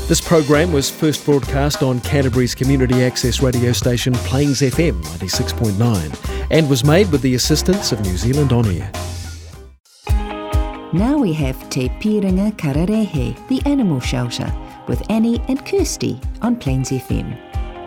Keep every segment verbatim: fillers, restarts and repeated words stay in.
This program was first broadcast on Canterbury's community access radio station Plains F M ninety-six point nine and was made with the assistance of New Zealand On Air. Now we have Te Piringa Kararehe, the animal shelter, with Annie and Kirsty on Plains F M.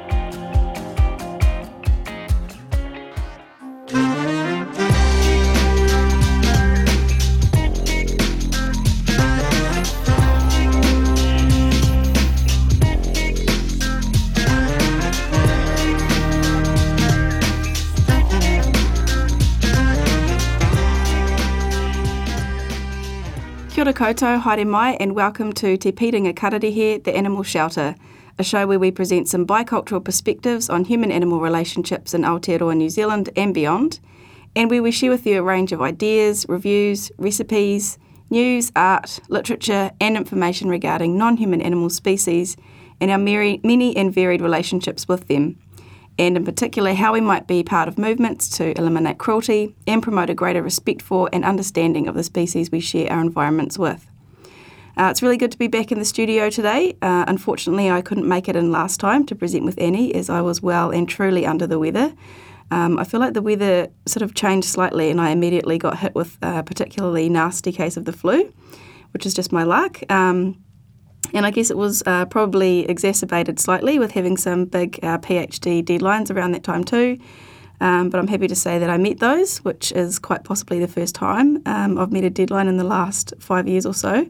Kia ora koutou, haere mai, and welcome to Te Piringa Kararehe, the Animal Shelter, a show where we present some bicultural perspectives on human-animal relationships in Aotearoa, New Zealand and beyond, and where we share with you a range of ideas, reviews, recipes, news, art, literature and information regarding non-human animal species and our many and varied relationships with them, and in particular how we might be part of movements to eliminate cruelty and promote a greater respect for and understanding of the species we share our environments with. Uh, it's really good to be back in the studio today. Uh, unfortunately, I couldn't make it in last time to present with Annie as I was well and truly under the weather. Um, I feel like the weather sort of changed slightly and I immediately got hit with a particularly nasty case of the flu, which is just my luck. Um, And I guess it was uh, probably exacerbated slightly with having some big uh, PhD deadlines around that time too. Um, but I'm happy to say that I met those, which is quite possibly the first time um, I've met a deadline in the last five years or so.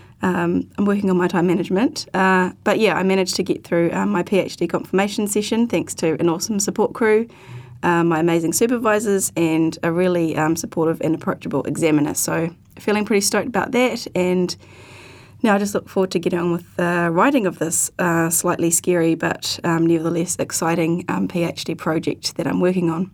Um, I'm working on my time management. Uh, but yeah, I managed to get through um, my PhD confirmation session thanks to an awesome support crew, um, my amazing supervisors, and a really um, supportive and approachable examiner. So feeling pretty stoked about that, and now I just look forward to getting on with the writing of this uh, slightly scary but um, nevertheless exciting um, PhD project that I'm working on.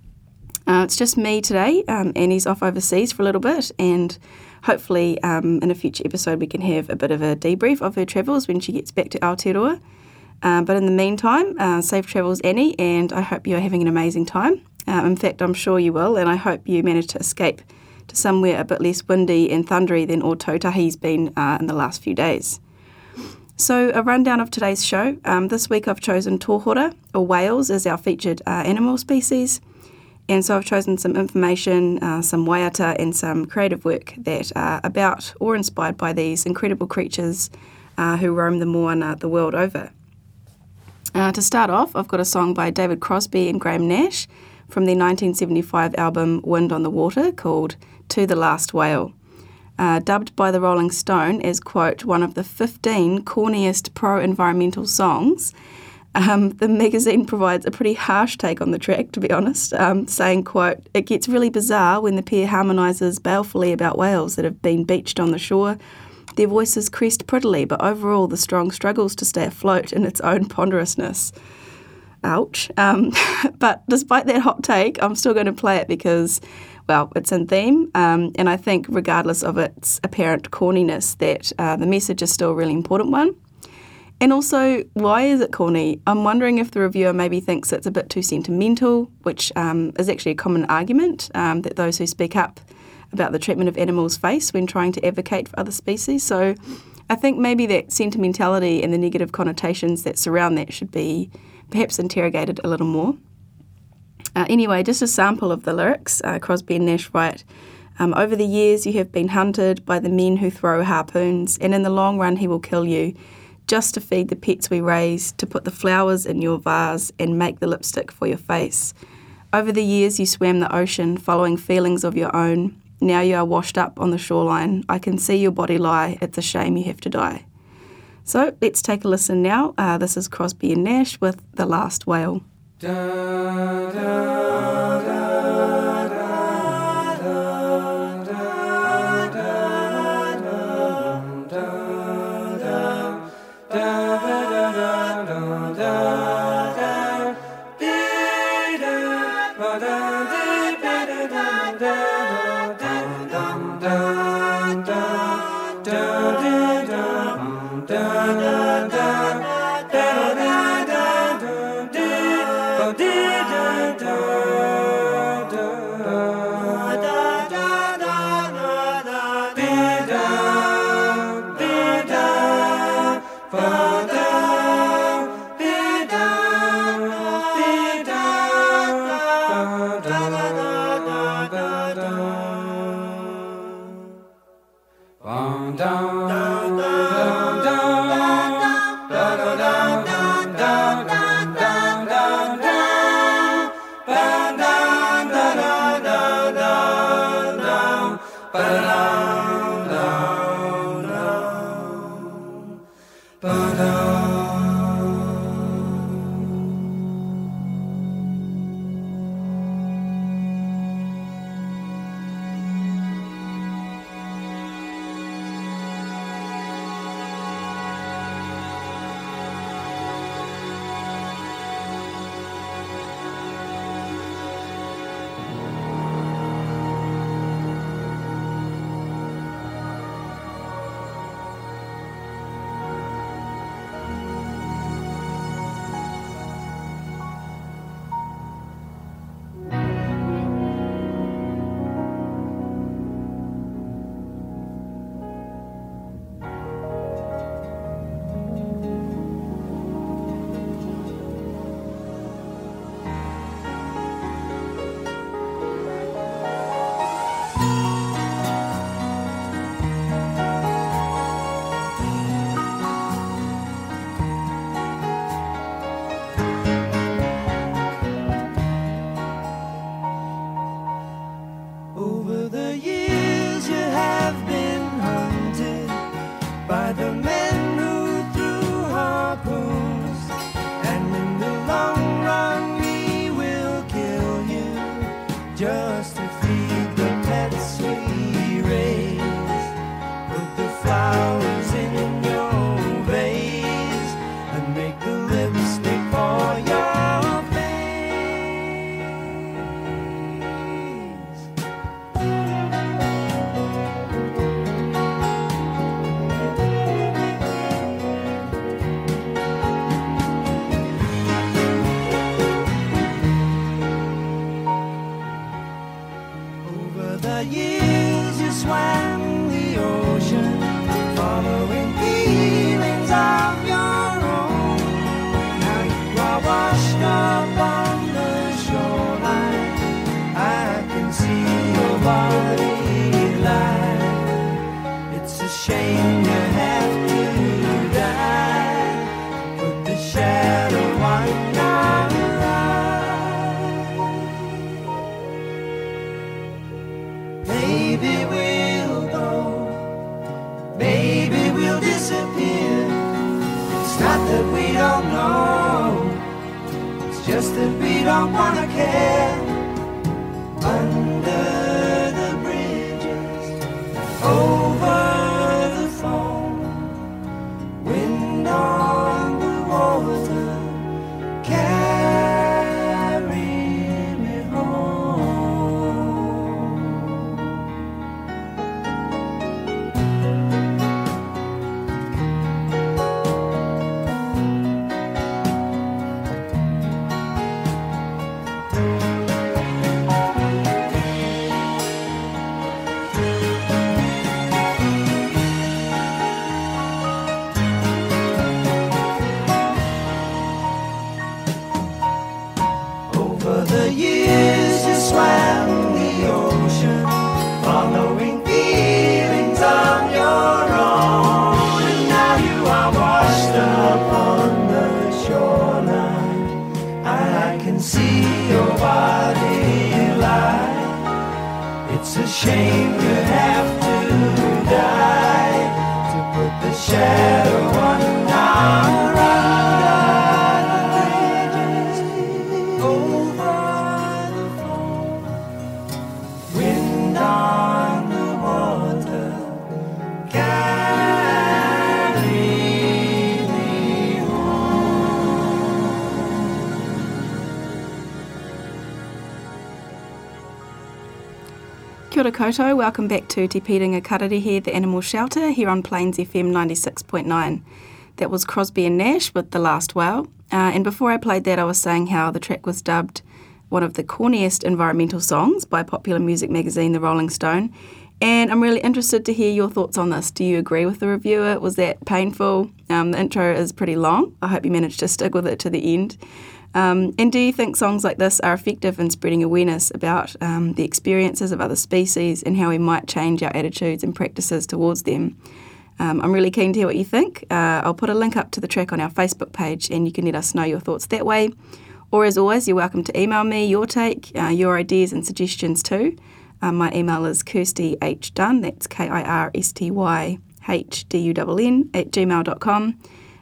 Uh, it's just me today. Um, Annie's off overseas for a little bit, and hopefully um, in a future episode we can have a bit of a debrief of her travels when she gets back to Aotearoa. Uh, but in the meantime, uh, safe travels, Annie, and I hope you're having an amazing time. Uh, in fact, I'm sure you will, and I hope you manage to escape to somewhere a bit less windy and thundery than Ōtautahi's been uh, in the last few days. So a rundown of today's show. Um, this week I've chosen tohora, or whales, as our featured uh, animal species. And so I've chosen some information, uh, some waiata and some creative work that are about or inspired by these incredible creatures uh, who roam the moana the world over. Uh, to start off, I've got a song by David Crosby and Graham Nash from their nineteen seventy-five album Wind on the Water called To the Last Whale, uh, dubbed by the Rolling Stone as, quote, one of the fifteen corniest pro-environmental songs. Um, the magazine provides a pretty harsh take on the track, to be honest, um, saying, quote, it gets really bizarre when the pair harmonises balefully about whales that have been beached on the shore. Their voices crest prettily, but overall the strong struggles to stay afloat in its own ponderousness. Ouch. Um, but despite that hot take, I'm still going to play it because, well, it's in theme, um, and I think regardless of its apparent corniness, that uh, the message is still a really important one. And also, why is it corny? I'm wondering if the reviewer maybe thinks it's a bit too sentimental, which um, is actually a common argument um, that those who speak up about the treatment of animals face when trying to advocate for other species. So I think maybe that sentimentality and the negative connotations that surround that should be perhaps interrogated a little more. Uh, anyway, just a sample of the lyrics. Uh, Crosby and Nash write, um, over the years you have been hunted by the men who throw harpoons, and in the long run he will kill you, just to feed the pets we raise, to put the flowers in your vase and make the lipstick for your face. Over the years you swam the ocean, following feelings of your own. Now you are washed up on the shoreline. I can see your body lie. It's a shame you have to die. So let's take a listen now. Uh, this is Crosby and Nash with The Last Whale. Da, da, da, da, da, da, da, Bye. Kia ora koutou, welcome back to Te Piringa Kararehe, the Animal Shelter, here on Plains F M ninety-six point nine. That was Crosby and Nash with The Last Whale. Uh, and before I played that, I was saying how the track was dubbed one of the corniest environmental songs by popular music magazine The Rolling Stone. And I'm really interested to hear your thoughts on this. Do you agree with the reviewer? Was that painful? Um, the intro is pretty long. I hope you managed to stick with it to the end. Um, and do you think songs like this are effective in spreading awareness about um, the experiences of other species and how we might change our attitudes and practices towards them? Um, I'm really keen to hear what you think. Uh, I'll put a link up to the track on our Facebook page and you can let us know your thoughts that way. Or as always, you're welcome to email me your take, uh, your ideas and suggestions too. Um, my email is Kirsty H Dunn, that's K I R S T Y H D U N N at gmail dot com.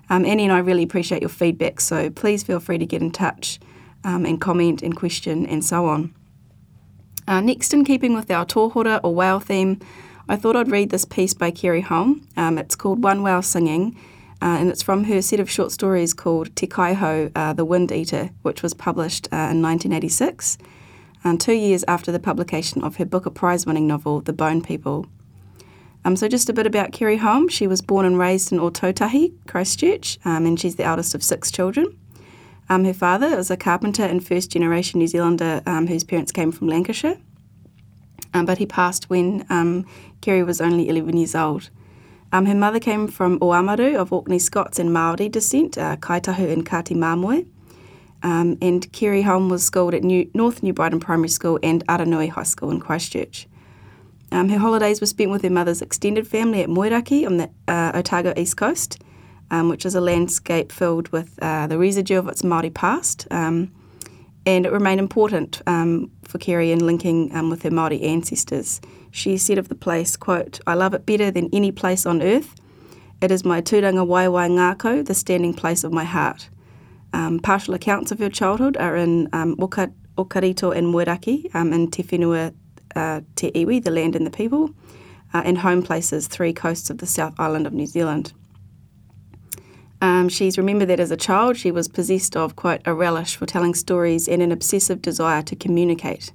Um, Annie and I really appreciate your feedback, so please feel free to get in touch um, and comment and question and so on. Uh, next, in keeping with our tōhora or whale theme, I thought I'd read this piece by Kerry Holm. Um, it's called One Whale Singing, uh, and it's from her set of short stories called Te Kaiho, uh, the Wind Eater, which was published uh, in nineteen eighty-six, um, two years after the publication of her Booker Prize-winning novel, The Bone People. Um, so just a bit about Kerry Holm. She was born and raised in Ōtautahi, Christchurch, um, and she's the eldest of six children. Um, her father is a carpenter and first-generation New Zealander um, whose parents came from Lancashire, um, but he passed when um, Kerry was only eleven years old. Um, her mother came from Oamaru of Orkney Scots and Māori descent, uh, Kaitahu and Kati Māmoe, um, and Kerry Holm was schooled at New, North New Brighton Primary School and Aranui High School in Christchurch. Um, her holidays were spent with her mother's extended family at Moeraki on the uh, Otago East Coast, um, which is a landscape filled with uh, the residue of its Māori past, um, and it remained important um, for Kerry in linking um, with her Māori ancestors. She said of the place, quote, "I love it better than any place on earth. It is my tūranga waiwai ngākau, the standing place of my heart." Um, partial accounts of her childhood are in um, Oka, Okarito and Moeraki, um, in Te Whenua Uh, Te Iwi, the land and the people, uh, and home places, three coasts of the South Island of New Zealand. Um, she's remembered that as a child she was possessed of, quote, a relish for telling stories and an obsessive desire to communicate.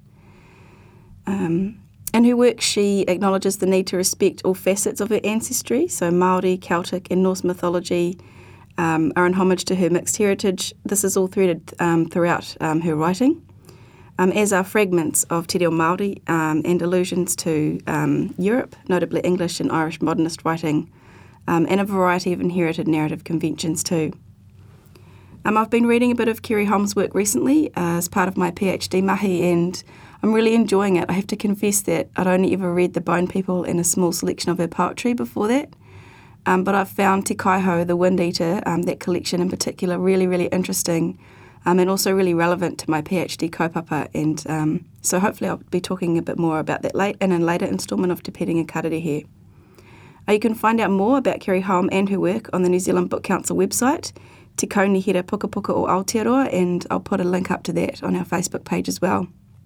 Um, in her work she acknowledges the need to respect all facets of her ancestry, so Māori, Celtic and Norse mythology um, are in homage to her mixed heritage. This is all threaded um, throughout um, her writing. Um, as are fragments of Te Reo Māori um, and allusions to um, Europe, notably English and Irish modernist writing, um, and a variety of inherited narrative conventions too. Um, I've been reading a bit of Kerry Holm's work recently uh, as part of my PhD mahi, and I'm really enjoying it. I have to confess that I'd only ever read The Bone People and a small selection of her poetry before that, um, but I've found Te Kaiho, the Wind Eater, um, that collection in particular, really, really interesting. Um, and also really relevant to my PhD kaupapa, and um, so hopefully I'll be talking a bit more about that late in a later instalment of Te Piringa Kararehe. Uh, you can find out more about Kerry Holm and her work on the New Zealand Book Council website, Te Kaunihira Puka Puka o Aotearoa, and I'll put a link up to that on our Facebook page as well.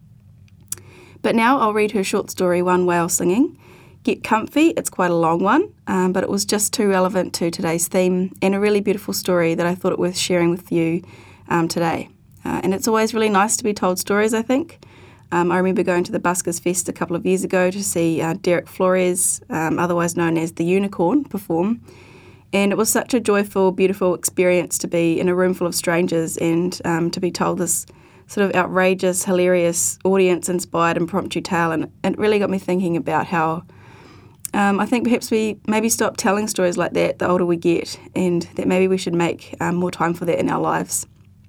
But now I'll read her short story, One Whale Singing. Get comfy, it's quite a long one, um, but it was just too relevant to today's theme, and a really beautiful story that I thought it worth sharing with you Um, today. Uh, and it's always really nice to be told stories, I think. Um, I remember going to the Buskers Fest a couple of years ago to see uh, Derek Flores, um, otherwise known as the Unicorn, perform. And it was such a joyful, beautiful experience to be in a room full of strangers and um, to be told this sort of outrageous, hilarious, audience-inspired impromptu tale. And it really got me thinking about how um, I think perhaps we maybe stop telling stories like that the older we get, and that maybe we should make um, more time for that in our lives.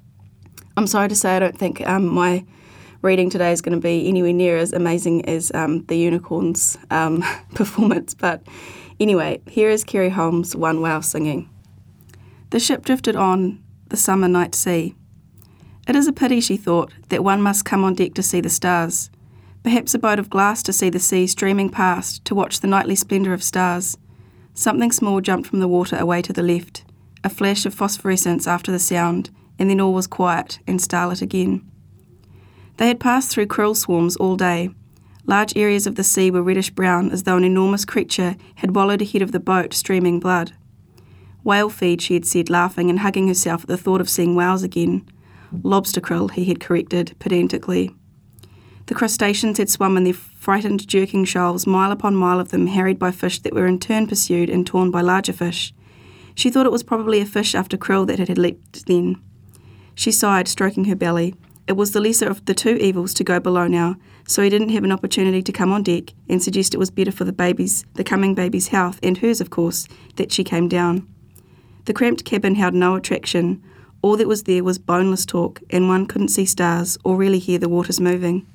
I'm sorry to say I don't think um, my reading today is going to be anywhere near as amazing as um, the Unicorn's um, performance, but anyway, here is Kerry Holm's One Whale Singing. The ship drifted on the summer night sea. It is a pity, she thought, that one must come on deck to see the stars, perhaps a boat of glass to see the sea streaming past, to watch the nightly splendour of stars. Something small jumped from the water away to the left, a flash of phosphorescence after the sound, and then all was quiet and starlit again. They had passed through krill swarms all day. Large areas of the sea were reddish-brown, as though an enormous creature had wallowed ahead of the boat, streaming blood. Whale feed, she had said, laughing and hugging herself at the thought of seeing whales again. Lobster krill, he had corrected, pedantically. The crustaceans had swum in their frightened, jerking shoals, mile upon mile of them, harried by fish that were in turn pursued and torn by larger fish. She thought it was probably a fish after krill that had leaped then. She sighed, stroking her belly. It was the lesser of the two evils to go below now, so he didn't have an opportunity to come on deck and suggest it was better for the baby's, the coming baby's health, and hers, of course, that she came down. The cramped cabin held no attraction. All that was there was boneless talk, and one couldn't see stars or really hear the waters moving.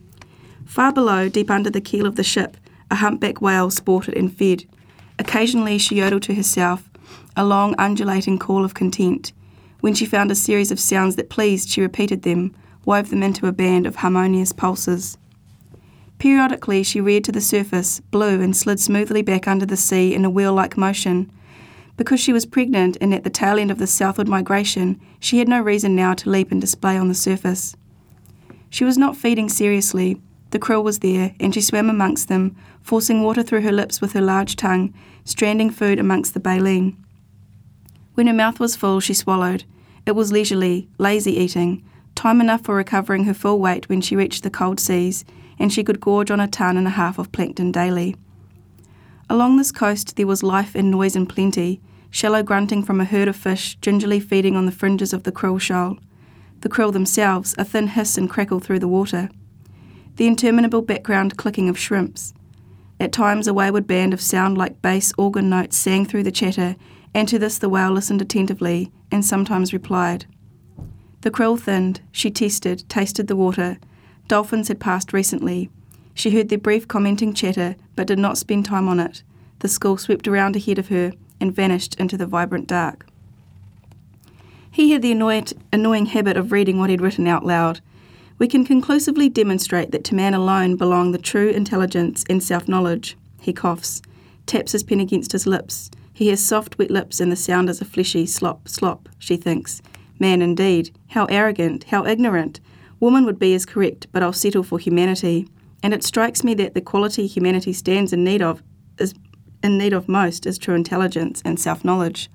Far below, deep under the keel of the ship, a humpback whale sported and fed. Occasionally she yodeled to herself, a long undulating call of content. When she found a series of sounds that pleased, she repeated them, wove them into a band of harmonious pulses. Periodically she reared to the surface, blew and slid smoothly back under the sea in a wheel-like motion. Because she was pregnant and at the tail end of the southward migration, she had no reason now to leap and display on the surface. She was not feeding seriously. The krill was there, and she swam amongst them, forcing water through her lips with her large tongue, stranding food amongst the baleen. When her mouth was full, she swallowed. It was leisurely, lazy eating, time enough for recovering her full weight when she reached the cold seas, and she could gorge on a ton and a half of plankton daily. Along this coast there was life and noise and plenty, shallow grunting from a herd of fish gingerly feeding on the fringes of the krill shoal. The krill themselves, a thin hiss and crackle through the water. The interminable background clicking of shrimps. At times a wayward band of sound like bass organ notes sang through the chatter, and to this the whale listened attentively, and sometimes replied. The krill thinned, she tested, tasted the water. Dolphins had passed recently. She heard their brief commenting chatter, but did not spend time on it. The school swept around ahead of her and vanished into the vibrant dark. He had the annoyed, annoying habit of reading what he'd written out loud. We can conclusively demonstrate that to man alone belong the true intelligence and self-knowledge. He coughs, taps his pen against his lips. He has soft, wet lips and the sound is a fleshy slop, slop, she thinks. Man indeed, how arrogant, how ignorant. Woman would be as correct, but I'll settle for humanity. And it strikes me that the quality humanity stands in need of is in need of most is true intelligence and self-knowledge.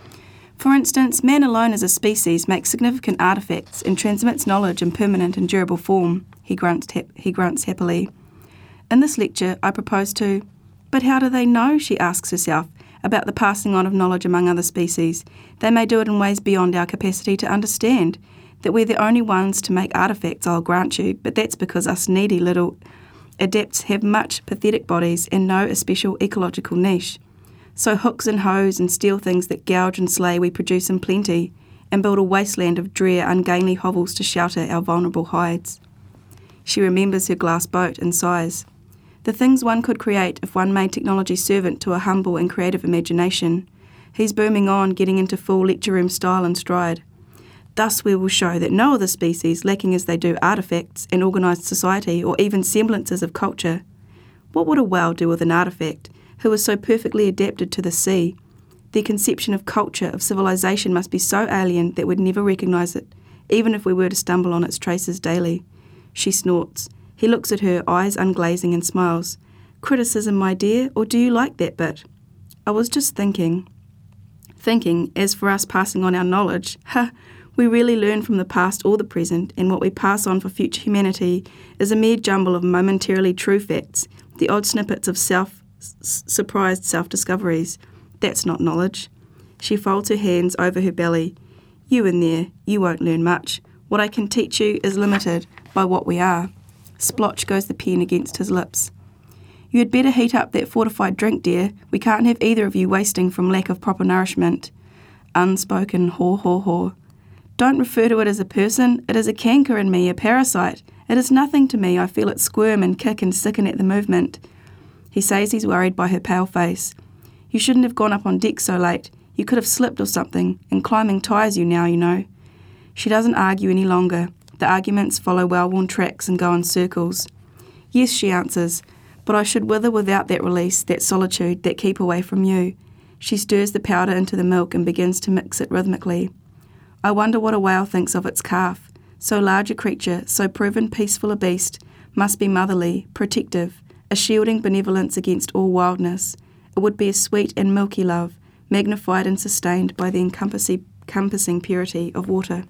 For instance, man alone as a species makes significant artefacts and transmits knowledge in permanent and durable form, he grunts, he grunts happily. In this lecture, I propose to, but how do they know, she asks herself, about the passing on of knowledge among other species? They may do it in ways beyond our capacity to understand. That we're the only ones to make artefacts, I'll grant you, but that's because us needy little adepts have much pathetic bodies and no especial ecological niche. So hooks and hoes and steel things that gouge and slay we produce in plenty, and build a wasteland of drear, ungainly hovels to shelter our vulnerable hides. She remembers her glass boat and sighs. The things one could create if one made technology servant to a humble and creative imagination. He's booming on, getting into full lecture room style and stride. Thus we will show that no other species, lacking as they do artefacts, an organised society, or even semblances of culture. What would a whale do with an artefact, who is so perfectly adapted to the sea? Their conception of culture, of civilization, must be so alien that we'd never recognise it, even if we were to stumble on its traces daily. She snorts. He looks at her, eyes unglazing, and smiles. Criticism, my dear, or do you like that bit? I was just thinking. Thinking, as for us passing on our knowledge, ha! We really learn from the past or the present, and what we pass on for future humanity is a mere jumble of momentarily true facts, the odd snippets of self s- surprised self-discoveries. That's not knowledge. She folds her hands over her belly. You in there, you won't learn much. What I can teach you is limited by what we are. Splotch goes the pen against his lips. You had better heat up that fortified drink, dear. We can't have either of you wasting from lack of proper nourishment. Unspoken haw haw haw. Don't refer to it as a person. It is a canker in me, a parasite. It is nothing to me. I feel it squirm and kick and sicken at the movement. He says he's worried by her pale face. You shouldn't have gone up on deck so late. You could have slipped or something, and climbing tires you now, you know. She doesn't argue any longer. The arguments follow well-worn tracks and go in circles. Yes, she answers, but I should wither without that release, that solitude, that keep away from you. She stirs the powder into the milk and begins to mix it rhythmically. I wonder what a whale thinks of its calf. So large a creature, so proven peaceful a beast, must be motherly, protective, a shielding benevolence against all wildness. It would be a sweet and milky love, magnified and sustained by the encompassing purity of water.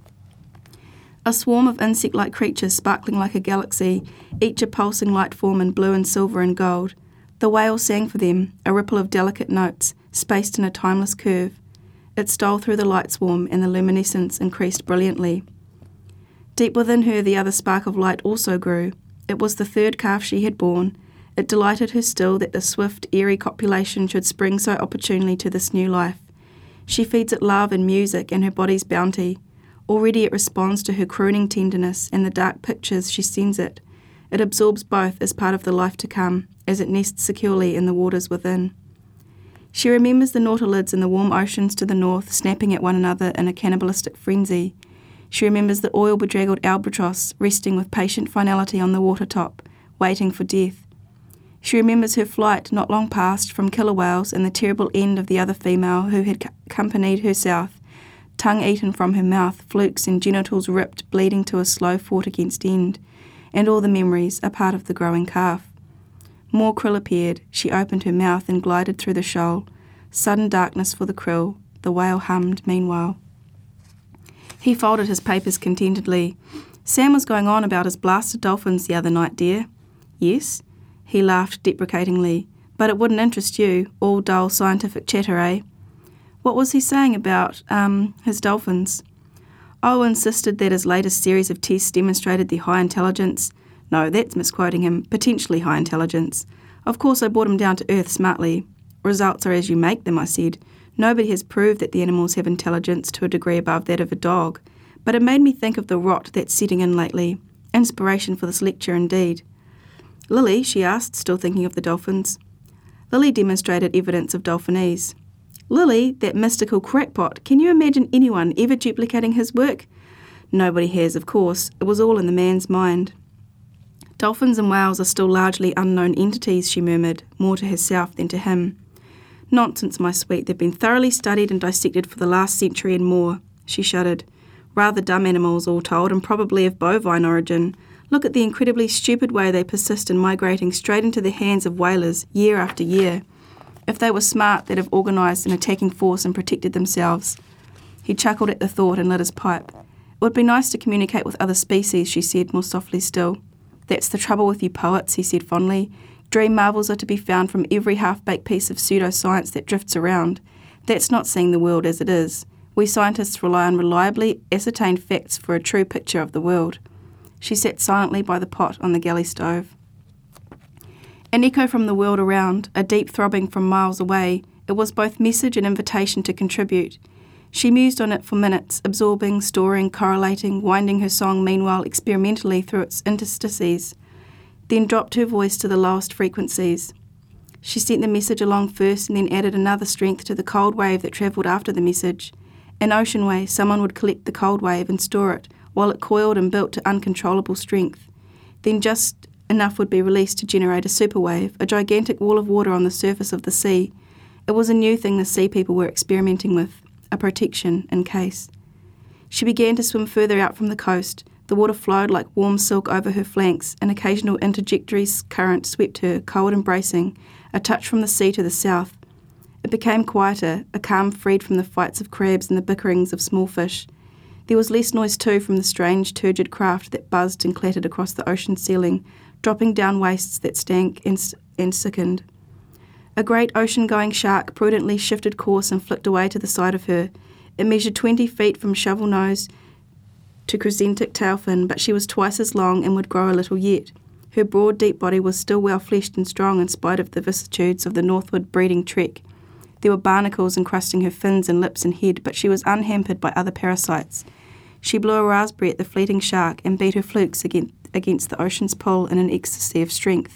A swarm of insect-like creatures sparkling like a galaxy, each a pulsing light form in blue and silver and gold. The whale sang for them, a ripple of delicate notes, spaced in a timeless curve. It stole through the light swarm, and the luminescence increased brilliantly. Deep within her the other spark of light also grew. It was the third calf she had borne. It delighted her still that the swift, airy copulation should spring so opportunely to this new life. She feeds it love and music and her body's bounty. Already it responds to her crooning tenderness and the dark pictures she sends it. It absorbs both as part of the life to come, as it nests securely in the waters within. She remembers the nautilids in the warm oceans to the north snapping at one another in a cannibalistic frenzy. She remembers the oil-bedraggled albatross resting with patient finality on the water top, waiting for death. She remembers her flight not long past from killer whales and the terrible end of the other female who had accompanied her south, tongue eaten from her mouth, flukes and genitals ripped, bleeding to a slow fought against end, and all the memories are part of the growing calf. More krill appeared. She opened her mouth and glided through the shoal. Sudden darkness for the krill. The whale hummed meanwhile. He folded his papers contentedly. Sam was going on about his blasted dolphins the other night, dear. Yes? He laughed deprecatingly. But it wouldn't interest you, all dull scientific chatter, eh? What was he saying about, um, his dolphins? Oh, insisted that his latest series of tests demonstrated the high intelligence. No, that's misquoting him. Potentially high intelligence. Of course I brought him down to earth smartly. Results are as you make them, I said. Nobody has proved that the animals have intelligence to a degree above that of a dog. But it made me think of the rot that's setting in lately. Inspiration for this lecture, indeed. Lily, she asked, still thinking of the dolphins. Lily demonstrated evidence of dolphinese. Lily, that mystical crackpot, can you imagine anyone ever duplicating his work? Nobody has, of course. It was all in the man's mind. Dolphins and whales are still largely unknown entities, she murmured, more to herself than to him. Nonsense, my sweet. They've been thoroughly studied and dissected for the last century and more. She shuddered. Rather dumb animals, all told, and probably of bovine origin. Look at the incredibly stupid way they persist in migrating straight into the hands of whalers year after year. If they were smart, they'd have organised an attacking force and protected themselves. He chuckled at the thought and lit his pipe. It would be nice to communicate with other species, she said, more softly still. That's the trouble with you poets, he said fondly. Dream marvels are to be found from every half-baked piece of pseudo-science that drifts around. That's not seeing the world as it is. We scientists rely on reliably ascertained facts for a true picture of the world. She sat silently by the pot on the galley stove. An echo from the world around, a deep throbbing from miles away, it was both message and invitation to contribute. She mused on it for minutes, absorbing, storing, correlating, winding her song meanwhile experimentally through its interstices, then dropped her voice to the lowest frequencies. She sent the message along first and then added another strength to the cold wave that travelled after the message. An ocean wave, someone would collect the cold wave and store it, while it coiled and built to uncontrollable strength. Then just enough would be released to generate a superwave, a gigantic wall of water on the surface of the sea. It was a new thing the sea people were experimenting with, a protection in case. She began to swim further out from the coast. The water flowed like warm silk over her flanks. An occasional interjectory current swept her, cold and bracing, a touch from the sea to the south. It became quieter, a calm freed from the fights of crabs and the bickerings of small fish. There was less noise too from the strange, turgid craft that buzzed and clattered across the ocean ceiling, dropping down wastes that stank and, and sickened. A great ocean-going shark prudently shifted course and flicked away to the side of her. It measured twenty feet from shovel nose to crescentic tail fin, but she was twice as long and would grow a little yet. Her broad, deep body was still well-fleshed and strong in spite of the vicissitudes of the northward breeding trek. There were barnacles encrusting her fins and lips and head, but she was unhampered by other parasites. She blew a raspberry at the fleeting shark and beat her flukes against, against the ocean's pull in an ecstasy of strength.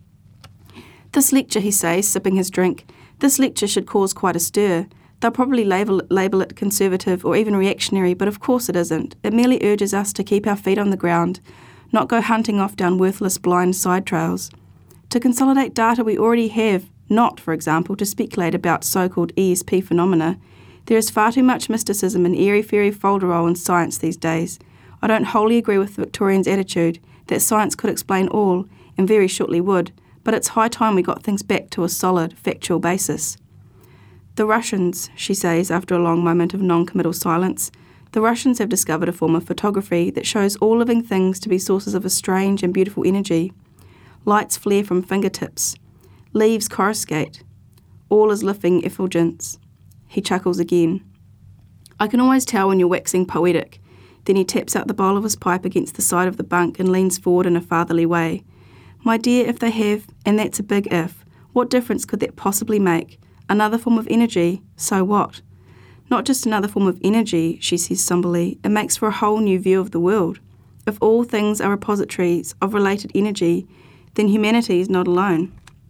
This lecture, he says, sipping his drink, this lecture should cause quite a stir. They'll probably label, label it conservative or even reactionary, but of course it isn't. It merely urges us to keep our feet on the ground, not go hunting off down worthless blind side trails. To consolidate data we already have, not, for example, to speculate about so-called E S P phenomena. There is far too much mysticism and airy-fairy folderol in science these days. I don't wholly agree with the Victorians' attitude that science could explain all, and very shortly would, but it's high time we got things back to a solid, factual basis. The Russians, she says after a long moment of non-committal silence, the Russians have discovered a form of photography that shows all living things to be sources of a strange and beautiful energy. Lights flare from fingertips. Leaves coruscate. All is living effulgence. He chuckles again. I can always tell when you're waxing poetic. Then he taps out the bowl of his pipe against the side of the bunk and leans forward in a fatherly way. My dear, if they have, and that's a big if, what difference could that possibly make? Another form of energy, so what? Not just another form of energy, she says somberly, it makes for a whole new view of the world. If all things are repositories of related energy, then humanity is not alone.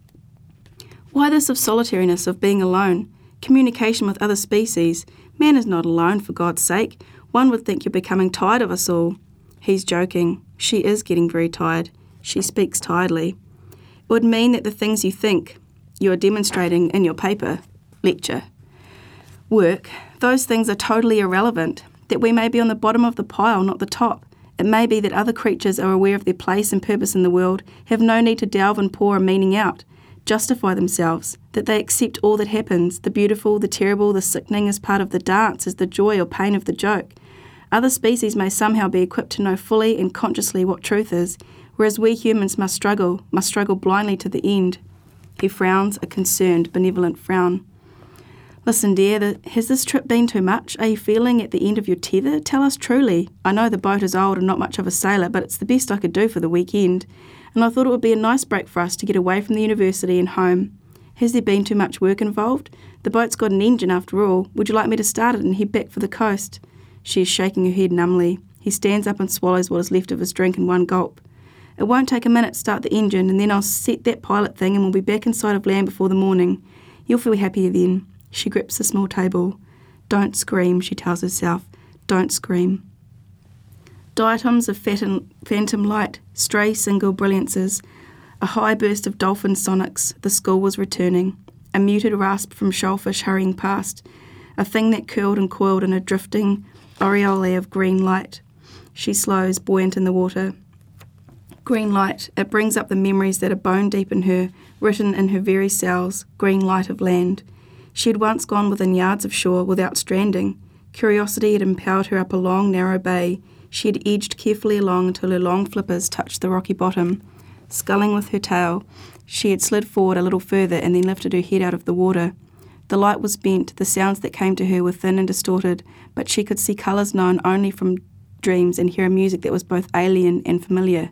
Why this of solitariness, of being alone? Communication with other species. Man is not alone, for God's sake. One would think you're becoming tired of us all. He's joking. She is getting very tired. She speaks tiredly. would mean that the things you think you are demonstrating in your paper, lecture, work, those things are totally irrelevant, that we may be on the bottom of the pile, not the top. It may be that other creatures are aware of their place and purpose in the world, have no need to delve and pour a meaning out, justify themselves, that they accept all that happens, the beautiful, the terrible, the sickening as part of the dance, as the joy or pain of the joke. Other species may somehow be equipped to know fully and consciously what truth is, whereas we humans must struggle, must struggle blindly to the end. He frowns, a concerned, benevolent frown. Listen, dear, the, has this trip been too much? Are you feeling at the end of your tether? Tell us truly. I know the boat is old and not much of a sailor, but it's the best I could do for the weekend. And I thought it would be a nice break for us to get away from the university and home. Has there been too much work involved? The boat's got an engine after all. Would you like me to start it and head back for the coast? She is shaking her head numbly. He stands up and swallows what is left of his drink in one gulp. It won't take a minute to start the engine, and then I'll set that pilot thing and we'll be back inside of land before the morning. You'll feel happier then. She grips the small table. Don't scream, she tells herself. Don't scream. Diatoms of phantom light, stray single brilliances, a high burst of dolphin sonics, the school was returning, a muted rasp from shellfish hurrying past, a thing that curled and coiled in a drifting aureole of green light. She slows, buoyant in the water. Green light, it brings up the memories that are bone deep in her, written in her very cells, green light of land. She had once gone within yards of shore without stranding. Curiosity had impelled her up a long, narrow bay. She had edged carefully along until her long flippers touched the rocky bottom. Sculling with her tail, she had slid forward a little further and then lifted her head out of the water. The light was bent, the sounds that came to her were thin and distorted, but she could see colours known only from dreams and hear a music that was both alien and familiar.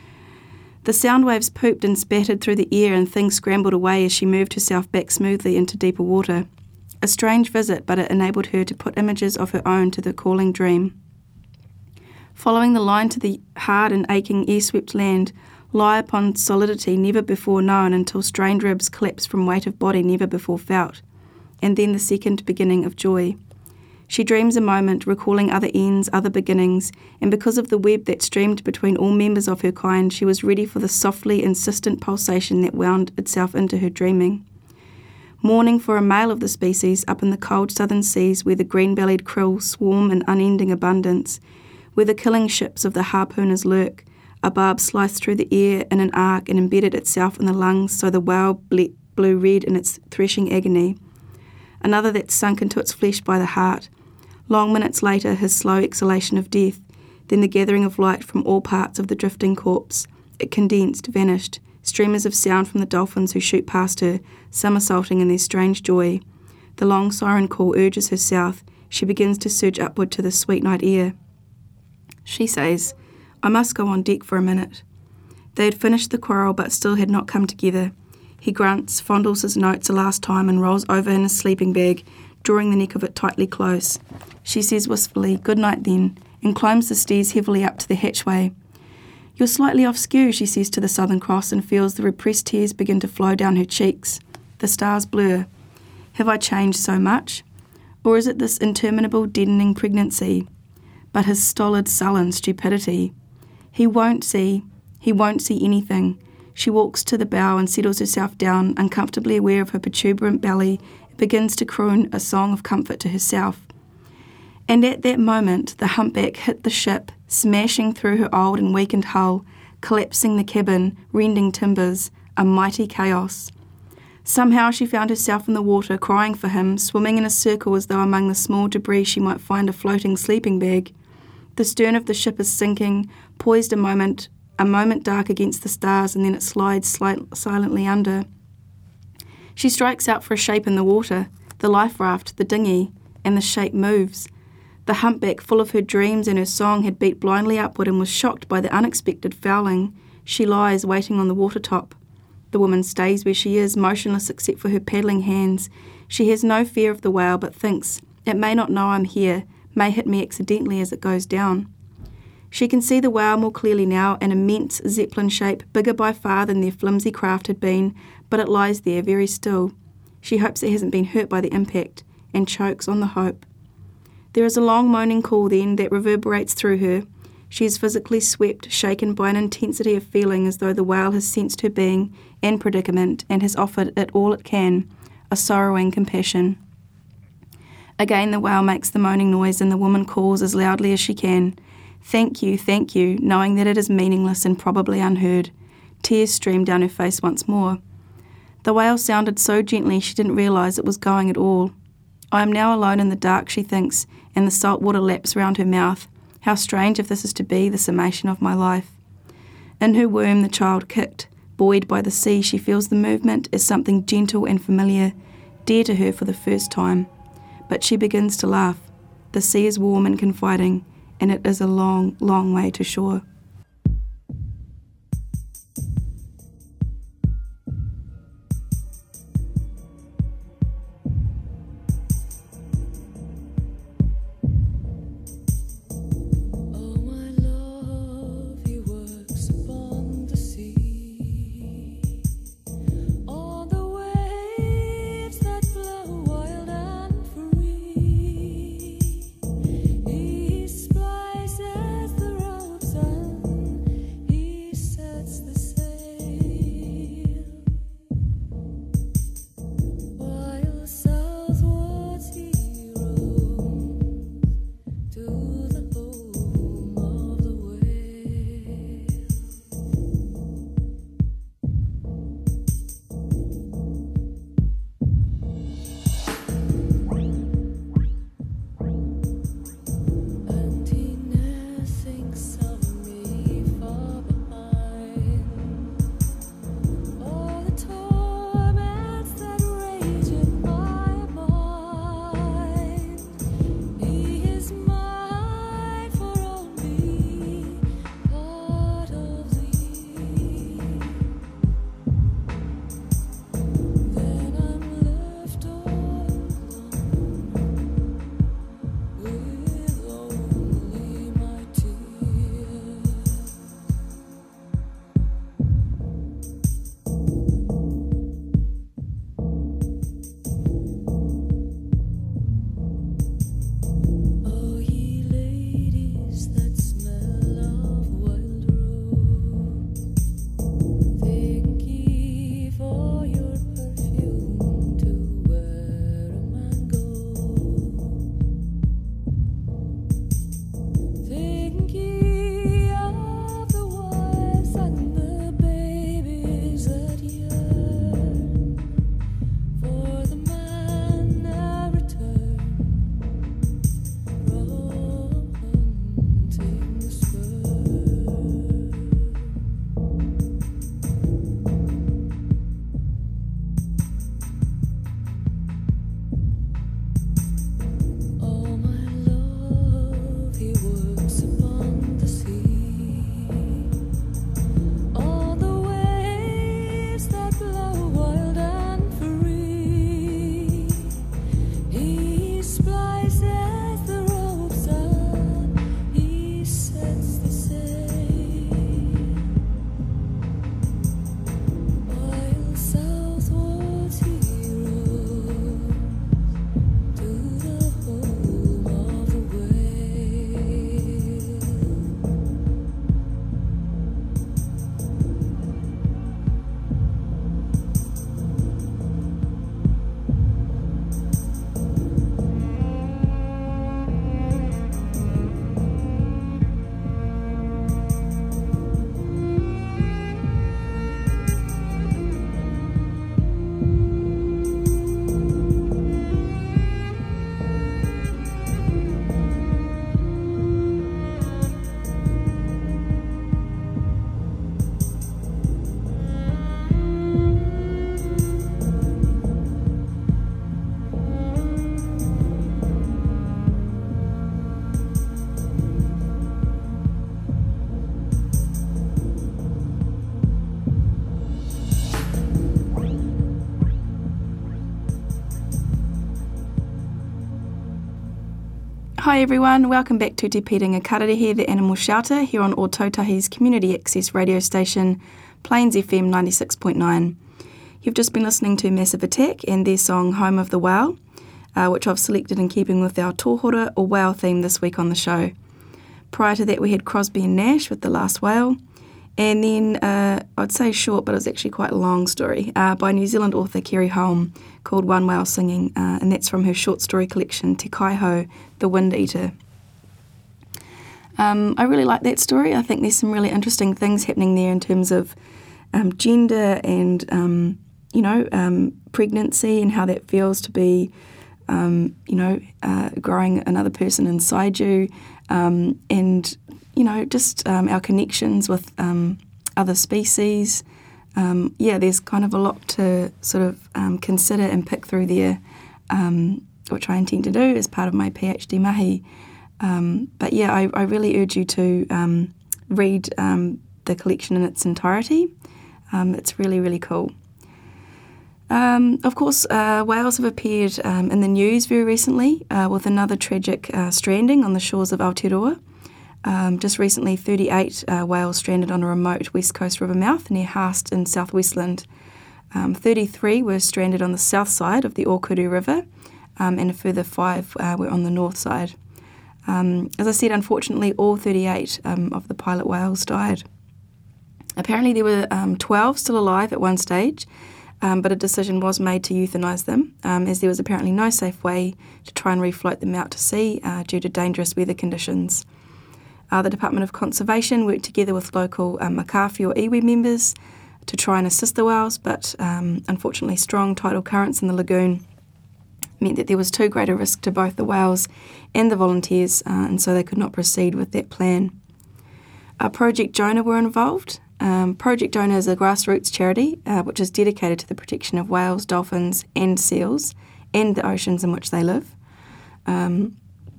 The sound waves pooped and spattered through the air and things scrambled away as she moved herself back smoothly into deeper water. A strange visit, but it enabled her to put images of her own to the calling dream. Following the line to the hard and aching air-swept land, lie upon solidity never before known until strained ribs collapse from weight of body never before felt, and then the second beginning of joy. She dreams a moment, recalling other ends, other beginnings, and because of the web that streamed between all members of her kind, she was ready for the softly insistent pulsation that wound itself into her dreaming. Mourning for a male of the species up in the cold southern seas where the green-bellied krill swarm in unending abundance, where the killing ships of the harpooners lurk, a barb sliced through the air in an arc and embedded itself in the lungs so the whale ble- blew red in its threshing agony. Another that sunk into its flesh by the heart. Long minutes later, his slow exhalation of death, then the gathering of light from all parts of the drifting corpse. It condensed, vanished, streamers of sound from the dolphins who shoot past her, somersaulting in their strange joy. The long siren call urges her south. She begins to surge upward to the sweet night air. She says, I must go on deck for a minute. They had finished the quarrel but still had not come together. He grunts, fondles his notes a last time and rolls over in his sleeping bag, drawing the neck of it tightly close. She says wistfully, good night then, and climbs the stairs heavily up to the hatchway. You're slightly off skew, she says to the Southern Cross, and feels the repressed tears begin to flow down her cheeks. The stars blur. Have I changed so much? Or is it this interminable, deadening pregnancy? But his stolid, sullen stupidity. He won't see. He won't see anything. She walks to the bow and settles herself down, uncomfortably aware of her protuberant belly, and begins to croon a song of comfort to herself. And at that moment, the humpback hit the ship, smashing through her old and weakened hull, collapsing the cabin, rending timbers, a mighty chaos. Somehow she found herself in the water, crying for him, swimming in a circle as though among the small debris she might find a floating sleeping bag. The stern of the ship is sinking, poised a moment, a moment dark against the stars, and then it slides slight, silently under. She strikes out for a shape in the water, the life raft, the dinghy, and the shape moves. The humpback, full of her dreams and her song, had beat blindly upward and was shocked by the unexpected fouling. She lies, waiting on the water top. The woman stays where she is, motionless except for her paddling hands. She has no fear of the whale, but thinks, it may not know I'm here, may hit me accidentally as it goes down. She can see the whale more clearly now, an immense zeppelin shape, bigger by far than their flimsy craft had been, but it lies there very still. She hopes it hasn't been hurt by the impact, and chokes on the hope. There is a long moaning call then that reverberates through her. She is physically swept, shaken by an intensity of feeling as though the whale has sensed her being and predicament and has offered it all it can, a sorrowing compassion. Again the whale makes the moaning noise and the woman calls as loudly as she can, "Thank you, thank you," knowing that it is meaningless and probably unheard. Tears stream down her face once more. The whale sounded so gently she didn't realise it was going at all. I am now alone in the dark, she thinks, and the salt water laps round her mouth. How strange if this is to be the summation of my life. In her womb the child kicked. Buoyed by the sea, she feels the movement as something gentle and familiar, dear to her for the first time. But she begins to laugh. The sea is warm and confiding, and it is a long, long way to shore. Hi everyone, welcome back to Te Piringa Kararehe, the Animal Shelter, here on Ōtautahi's community access radio station, Plains F M ninety-six point nine. You've just been listening to Massive Attack and their song Home of the Whale, uh, which I've selected in keeping with our tōhora or whale theme this week on the show. Prior to that, we had Crosby and Nash with The Last Whale. And then, uh, I'd say short, but it was actually quite a long story, uh, by New Zealand author Kerry Holm called One Whale Singing, uh, and that's from her short story collection, Te Kaiho, The Wind Eater. Um, I really like that story. I think there's some really interesting things happening there in terms of um, gender and, um, you know, um, pregnancy and how that feels to be, um, you know, uh, growing another person inside you, um, and you know, just um, our connections with um, other species. Um, yeah, there's kind of a lot to sort of um, consider and pick through there, um, which I intend to do as part of my PhD mahi. Um, but yeah, I, I really urge you to um, read um, the collection in its entirety. Um, it's really, really cool. Um, of course, uh, whales have appeared um, in the news very recently uh, with another tragic uh, stranding on the shores of Aotearoa. Um, just recently, thirty-eight uh, whales stranded on a remote west coast river mouth near Haast in South Westland. Um, thirty-three were stranded on the south side of the Okuru River, um, and a further five uh, were on the north side. Um, as I said, unfortunately, all thirty-eight um, of the pilot whales died. Apparently, there were um, twelve still alive at one stage, um, but a decision was made to euthanise them, um, as there was apparently no safe way to try and refloat them out to sea uh, due to dangerous weather conditions. Uh, the Department of Conservation worked together with local um, makafi or iwi members to try and assist the whales, but um, unfortunately strong tidal currents in the lagoon meant that there was too great a risk to both the whales and the volunteers, uh, and so they could not proceed with that plan. Uh, Project Jonah were involved. Um, Project Jonah is a grassroots charity uh, which is dedicated to the protection of whales, dolphins and seals and the oceans in which they live. Um,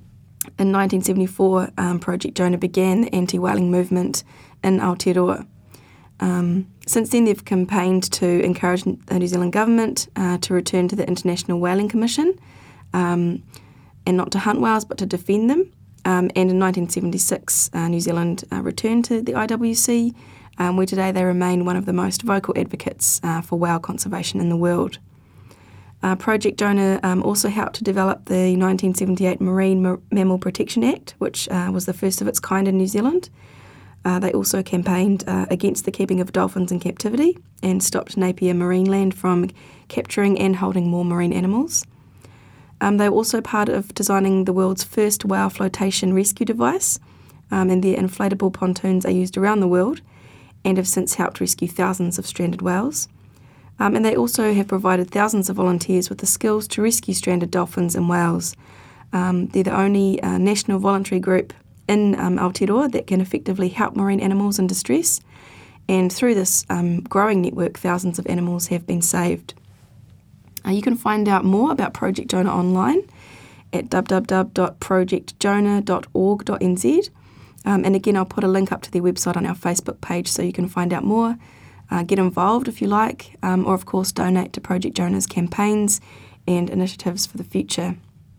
In nineteen seventy-four, um, Project Jonah began the anti-whaling movement in Aotearoa. Um, since then, they've campaigned to encourage the New Zealand government uh, to return to the International Whaling Commission, um, and not to hunt whales, but to defend them. Um, and in nineteen seventy-six, uh, New Zealand uh, returned to the I W C, um, where today they remain one of the most vocal advocates uh, for whale conservation in the world. Uh, Project Jonah um, also helped to develop the nineteen seventy-eight Marine Mar- Mammal Protection Act, which uh, was the first of its kind in New Zealand. Uh, they also campaigned uh, against the keeping of dolphins in captivity and stopped Napier Marineland from capturing and holding more marine animals. Um, they were also part of designing the world's first whale flotation rescue device, um, and their inflatable pontoons are used around the world and have since helped rescue thousands of stranded whales. Um, and they also have provided thousands of volunteers with the skills to rescue stranded dolphins and whales. Um, they're the only uh, national voluntary group in um, Aotearoa that can effectively help marine animals in distress. And through this um, growing network, thousands of animals have been saved. Uh, you can find out more about Project Jonah online at w w w dot project jonah dot org dot n z. Um, and again, I'll put a link up to their website on our Facebook page so you can find out more. Uh, get involved if you like, um, or of course donate to Project Jonah's campaigns and initiatives for the future.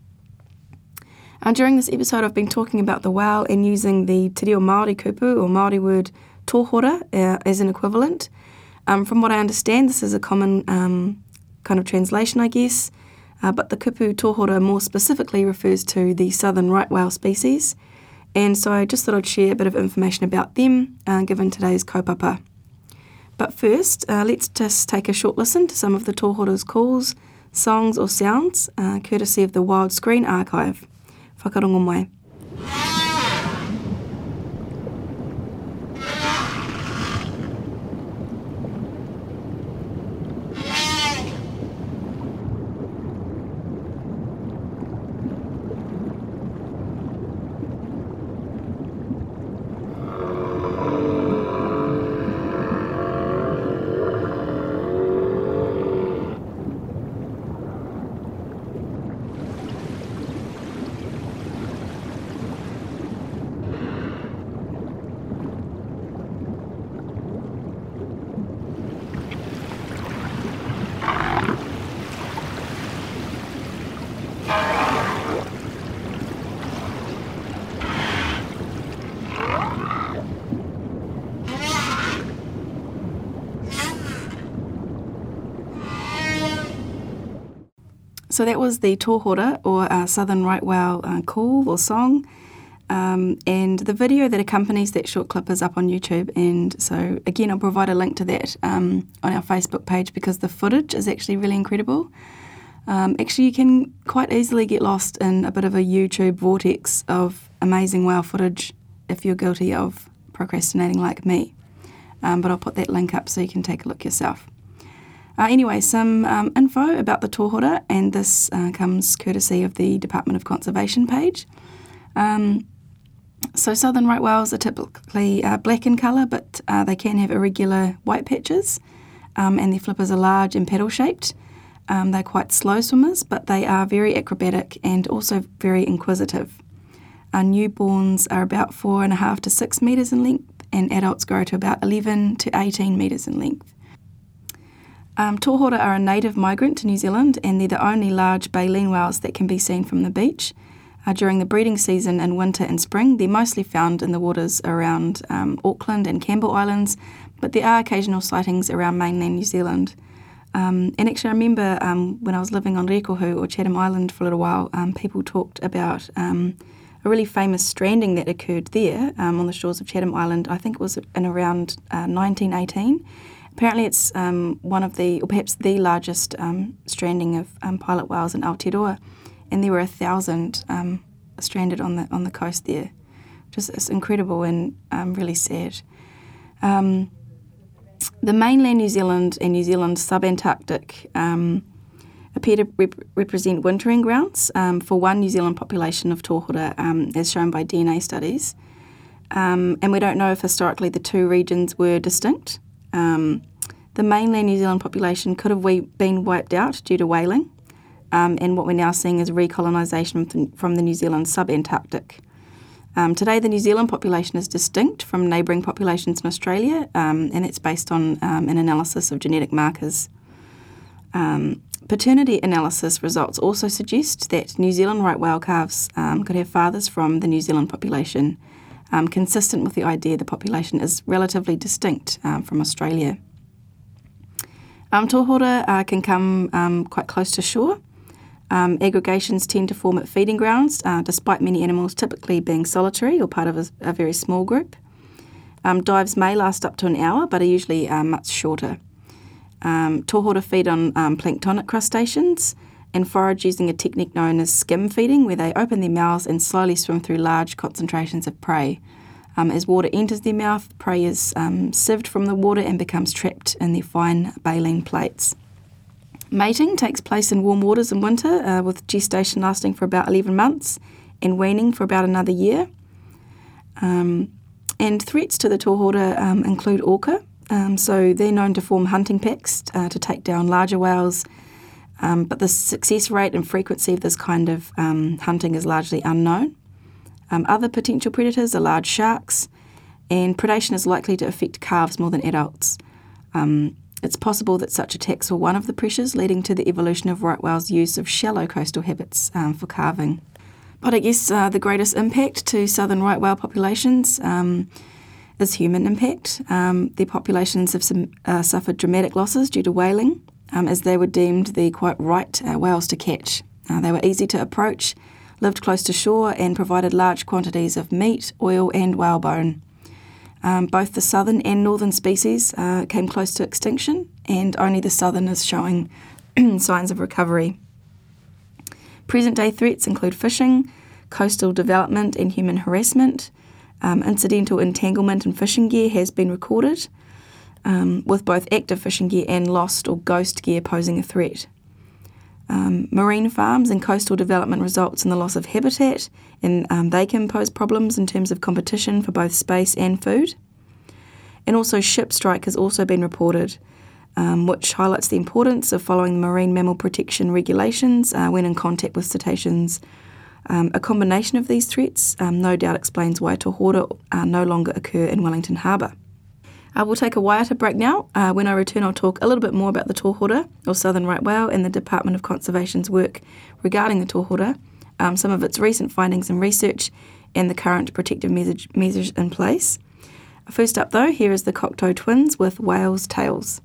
Uh, during this episode, I've been talking about the whale and using the te reo Māori kupu or Māori word tōhora uh, as an equivalent. Um, from what I understand, this is a common um, kind of translation, I guess, uh, but the kupu tōhora more specifically refers to the southern right whale species, and so I just thought I'd share a bit of information about them uh, given today's kaupapa. But first, uh, let's just take a short listen to some of the tōhora's calls, songs or sounds, uh, courtesy of the Wild Screen Archive. Whakarongo mai. So that was the tōhora, or uh, southern right whale uh, call or song. Um, and the video that accompanies that short clip is up on YouTube, and so again I'll provide a link to that um, on our Facebook page because the footage is actually really incredible. Um, actually, you can quite easily get lost in a bit of a YouTube vortex of amazing whale footage if you're guilty of procrastinating like me. Um, but I'll put that link up so you can take a look yourself. Uh, anyway, some um, info about the tōhora, and this uh, comes courtesy of the Department of Conservation page. Um, so southern right whales are typically uh, black in colour, but uh, they can have irregular white patches, um, and their flippers are large and paddle-shaped. Um, they're quite slow swimmers, but they are very acrobatic and also very inquisitive. Uh, newborns are about four and a half to six metres in length, and adults grow to about eleven to eighteen metres in length. Um, tōhora are a native migrant to New Zealand, and they're the only large baleen whales that can be seen from the beach. Uh, during the breeding season in winter and spring, they're mostly found in the waters around um, Auckland and Campbell Islands, but there are occasional sightings around mainland New Zealand. Um, and actually I remember um, when I was living on Rēkohu or Chatham Island for a little while, um, people talked about um, a really famous stranding that occurred there um, on the shores of Chatham Island. I think it was in around uh, nineteen eighteen. Apparently it's um, one of the, or perhaps the largest um, stranding of um, pilot whales in Aotearoa, and there were a thousand um, stranded on the on the coast there. Just it's incredible and um, really sad. Um, the mainland New Zealand and New Zealand subantarctic um, appear to rep- represent wintering grounds um, for one New Zealand population of tōhora, um, as shown by D N A studies. Um, and we don't know if historically the two regions were distinct. Um, the mainland New Zealand population could have we- been wiped out due to whaling, um, and what we're now seeing is recolonisation from, from the New Zealand subantarctic. Um, today the New Zealand population is distinct from neighbouring populations in Australia, um, and it's based on um, an analysis of genetic markers. Um, paternity analysis results also suggest that New Zealand right whale calves um, could have fathers from the New Zealand population, um, consistent with the idea the population is relatively distinct um, from Australia. Um, tōhora uh, can come um, quite close to shore. Um, aggregations tend to form at feeding grounds, uh, despite many animals typically being solitary or part of a, a very small group. Um, dives may last up to an hour, but are usually uh, much shorter. Um, tōhora feed on um, planktonic crustaceans and forage using a technique known as skim feeding, where they open their mouths and slowly swim through large concentrations of prey. Um, as water enters their mouth, prey is um, sieved from the water and becomes trapped in their fine baleen plates. Mating takes place in warm waters in winter, uh, with gestation lasting for about eleven months and weaning for about another year. Um, and threats to the tōhora um, include orca. Um, so they're known to form hunting packs uh, to take down larger whales, um, but the success rate and frequency of this kind of um, hunting is largely unknown. Um, other potential predators are large sharks, and predation is likely to affect calves more than adults. Um, It's possible that such attacks were one of the pressures leading to the evolution of right whales' use of shallow coastal habits um, for calving. But I guess uh, the greatest impact to southern right whale populations um, is human impact. Um, their populations have some, uh, suffered dramatic losses due to whaling, um, as they were deemed the quite right uh, whales to catch. Uh, they were easy to approach, lived close to shore, and provided large quantities of meat, oil, and whalebone. Um, both the southern and northern species uh, came close to extinction, and only the southern is showing signs of recovery. Present-day threats include fishing, coastal development and human harassment. Um, incidental entanglement in fishing gear has been recorded, um, with both active fishing gear and lost or ghost gear posing a threat. Um, marine farms and coastal development results in the loss of habitat, and um, they can pose problems in terms of competition for both space and food. And also ship strike has also been reported, um, which highlights the importance of following the marine mammal protection regulations uh, when in contact with cetaceans. Um, a combination of these threats um, no doubt explains why tōhora uh, no longer occur in Wellington Harbour. Uh, we'll take a waiata break now. Uh, when I return, I'll talk a little bit more about the tōhora, or southern right whale, and the Department of Conservation's work regarding the tōhora, um, some of its recent findings and research, and the current protective measures, measures in place. First up, though, here is the Cocteau Twins with Whale's Tales.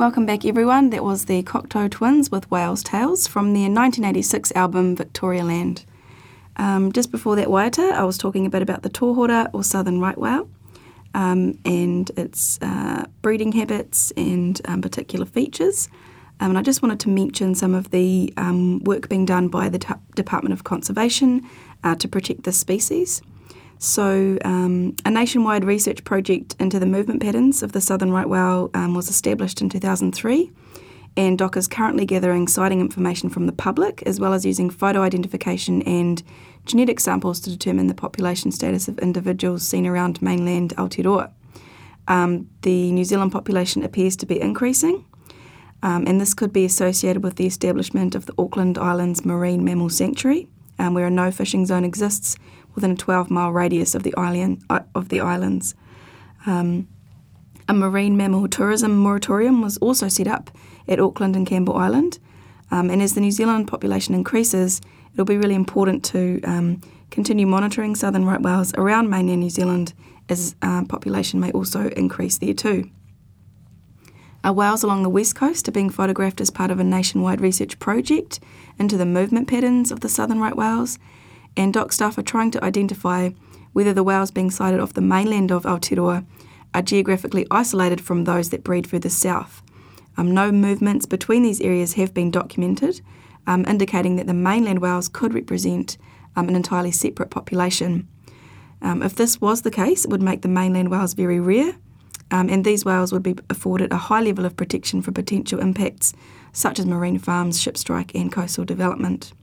Welcome back, everyone. That was the Cocteau Twins with Whales Tales from their nineteen eighty-six album Victoria Land. Um, just before that waiata, I was talking a bit about the tōhora or southern right whale um, and its uh, breeding habits and um, particular features. Um, and I just wanted to mention some of the um, work being done by the T- Department of Conservation uh, to protect this species. So um, a nationwide research project into the movement patterns of the southern right whale um, was established in two thousand three, and D O C is currently gathering sighting information from the public as well as using photo identification and genetic samples to determine the population status of individuals seen around mainland Aotearoa. Um, the New Zealand population appears to be increasing, um, and this could be associated with the establishment of the Auckland Islands Marine Mammal Sanctuary, um, where a no fishing zone exists within a twelve mile radius of the island uh, of the islands. Um, a marine mammal tourism moratorium was also set up at Auckland and Campbell Island, um, and as the New Zealand population increases, it'll be really important to um, continue monitoring southern right whales around mainland New Zealand, as um, population may also increase there too. Uh, whales along the west coast are being photographed as part of a nationwide research project into the movement patterns of the southern right whales, and D O C staff are trying to identify whether the whales being sighted off the mainland of Aotearoa are geographically isolated from those that breed further south. Um, no movements between these areas have been documented, um, indicating that the mainland whales could represent um, an entirely separate population. Um, if this was the case, it would make the mainland whales very rare, um, and these whales would be afforded a high level of protection for potential impacts such as marine farms, ship strike and coastal development.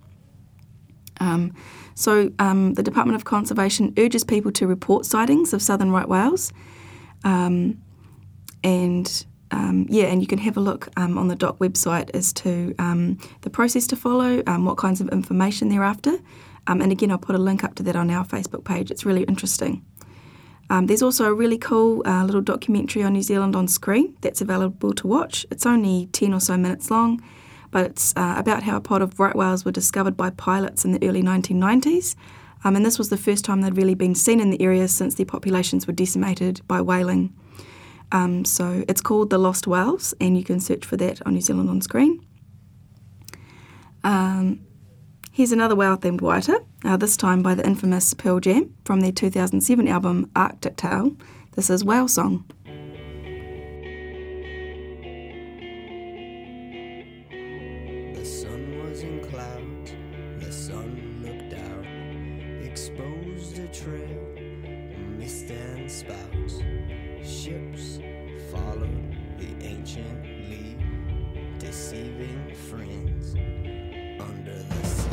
Um, so um, the Department of Conservation urges people to report sightings of southern right whales, um, and um, yeah, and you can have a look um, on the D O C website as to um, the process to follow, um, what kinds of information they're after, um, and again I'll put a link up to that on our Facebook page. It's really interesting. Um, there's also a really cool uh, little documentary on New Zealand on Screen that's available to watch. It's only ten or so minutes long, but it's uh, about how a pod of right whales were discovered by pilots in the early nineteen nineties, um, and this was the first time they'd really been seen in the area since their populations were decimated by whaling. Um, so it's called The Lost Whales, and you can search for that on New Zealand on Screen. Um, here's another whale-themed waiata, uh, this time by the infamous Pearl Jam from their two thousand seven album Arctic Tale. This is Whale Song. Exposed a trail, mist and spouts. Ships followed the ancient lead, deceiving friends under the sea.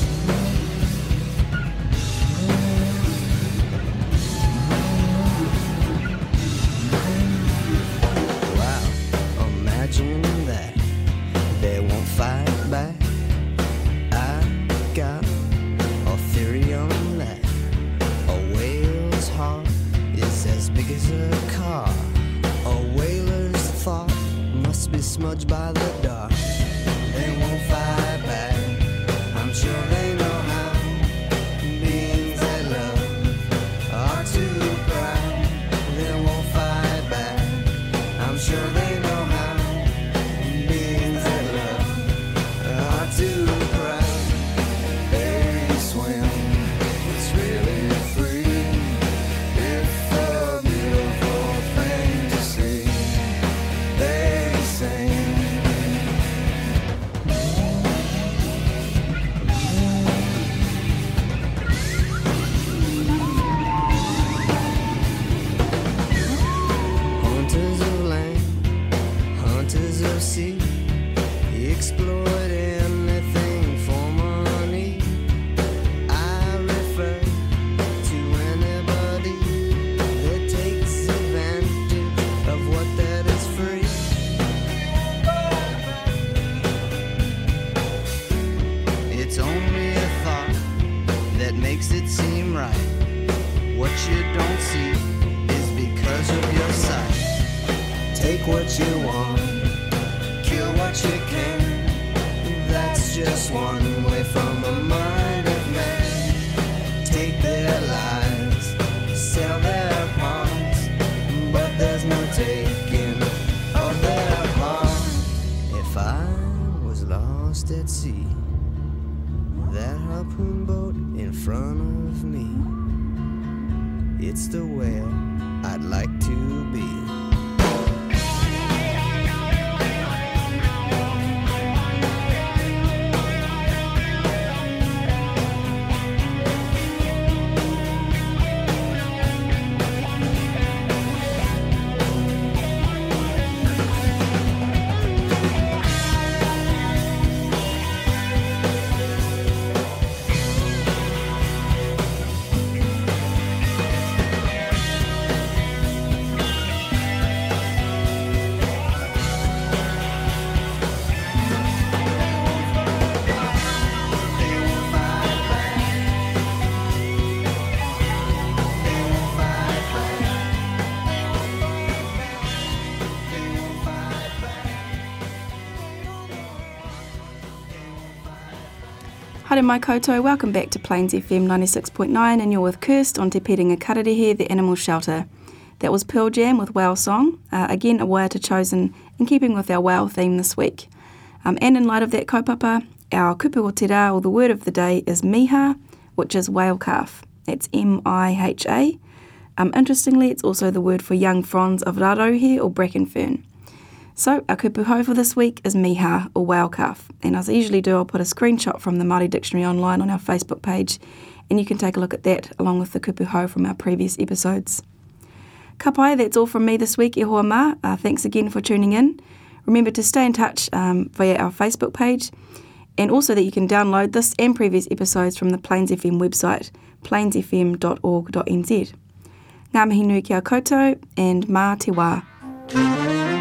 Wow, imagine that they won't fight back. I got a theory on that. A whale's heart is as big as a car. A whaler's thought must be smudged by the dark. They won't fight back, I'm sure they know how. Beings that love are too proud. They won't fight back, I'm sure they know how. Beings that love are too proud. They swim, it's really free. It's a beautiful thing to see. They sing. Hunters of land, hunters of sea, exploit anything for money. I refer to anybody that takes advantage of what that is free. It's only a thought that makes it seem right. What you don't see is because of your sight. Take what you want, kill what you can. That's just one way from the mind of man. Take their lives, sell their parts, but there's no taking of their hearts. lost at sea. That harpoon boat in front of me, it's the where I'd like to be. Haere mai koutou, welcome back to Plains F M ninety-six point nine, and you're with Kirst on Te Piringa Kararehe, the Animal Shelter. That was Pearl Jam with Whale Song, uh, again a waiata chosen in keeping with our whale theme this week. Um, and in light of that kaupapa, our kupu o te rā, or the word of the day, is miha, which is whale calf. It's M I H A. Um, interestingly, it's also the word for young fronds of rarauhe or bracken fern. So, our kupu hau for this week is miha, or whale calf. And as I usually do, I'll put a screenshot from the Māori Dictionary online on our Facebook page, and you can take a look at that along with the kupu hau from our previous episodes. Ka pai, that's all from me this week, e hoa mā. Uh, thanks again for tuning in. Remember to stay in touch um, via our Facebook page, and also that you can download this and previous episodes from the Plains F M website, plains f m dot org dot n z. Ngā mihi nui ki a koutou, and mā te wā.